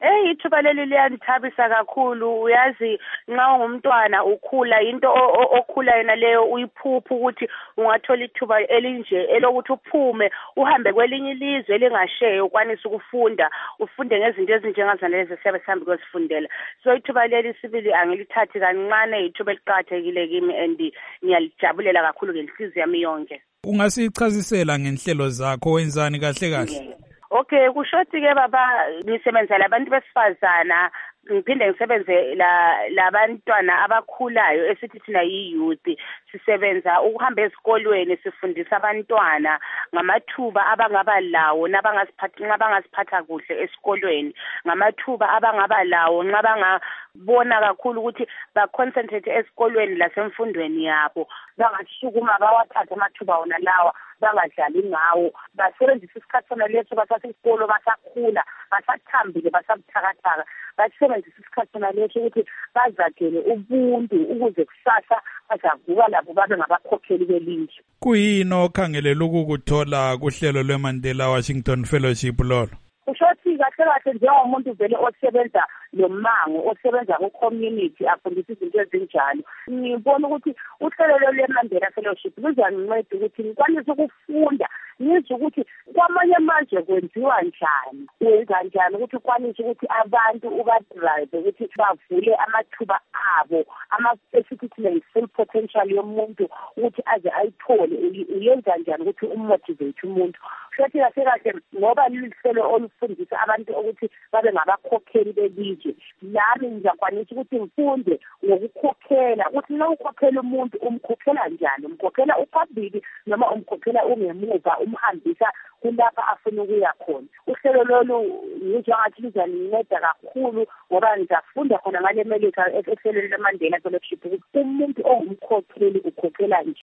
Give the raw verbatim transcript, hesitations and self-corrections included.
Eh ithuba leli liyandithabisa kakhulu. Uyazi nxa ungumntwana ukhula into okhula yena leyo uyiphupha ukuthi ungathola ithuba elinje elokuthi uphume uhambe kwelinye ilizwe elingasheya ukwanisa ukufunda ufunde ngezinto ezinjengazana lezi siyabe sihambe kwesifundela. So ithuba leli sibili angilithathi kancane, ithuba eliqhakathekile kimi and ngiyalijabulela kakhulu ngenhliziyo yami yonke. Ungasichazisela ngenhlelo zakho wenzani kahle kahle? Okay, kushothi ke baba ngisebenza labantu besifazana, ngiphinde ngisebenze la labantwana abakhulayo esithi thina yi-youth. Sisebenza ukuhamba ezikolweni sifundisa abantwana ngamathuba abangaba lawo nabangaziphatha nxa bangaziphatha kuhle esikolweni, ngamathuba abangaba lawo nxa bangabona kakhulu ukuthi ba concentrate esikolweni lasemfundweni yabo, bangasukuma bawathathe amathuba wona lawa bangadlali ngawo, basebenzisa isikhathi sona leso basasesikolo basakhula basathambile basabuthakathaka, basebenzisa isikhathi sona leso ukuthi bazakhele ubuntu ukuze kusasa bazavuka labo babe ngabakhokheli belizwe. Kuyini okhangelela ukukuthola kuhlelo lweMandela Washington Fellowship lolo? Kushothi kahle kahle njengomuntu vele osebenza lomango osebenza ku-community afundisa izinto ezinjalo, ngibona ukuthi uhlelo lweMandela Fellowship luzanginceda ukuthi ngikwanise ukufunda ngizwe ukuthi kwamanye amazwe kwenziwa njani, wenza njani ukuthi ukwanise ukuthi abantu ubadrive ukuthi bavule amathuba abo ama-esithi ne-full potential yomuntu ukuthi aze ayithole, uyenza njani ukuthi umotivate umuntu. Futhi kahle kahle ngoba lihlelo olufundisa abantu ukuthi babe ngabakhokheli belizwe, nami ngiyakwanisa ukuthi ngifunde ngokukhokhela ukuthi nxa ukhokhela umuntu umkhokhela njani, umkhokhela uphambili noma umkhokhela ungemuva umhambisa kulapha afuna ukuya khona. Uhlelo lolu ngizwa ngathi luzaninceda kakhulu ngoba ngizafunda khona ngale America ehlelweni leMandela Fellowship ukuthi umuntu ongumkhokheli ukhokhela nje.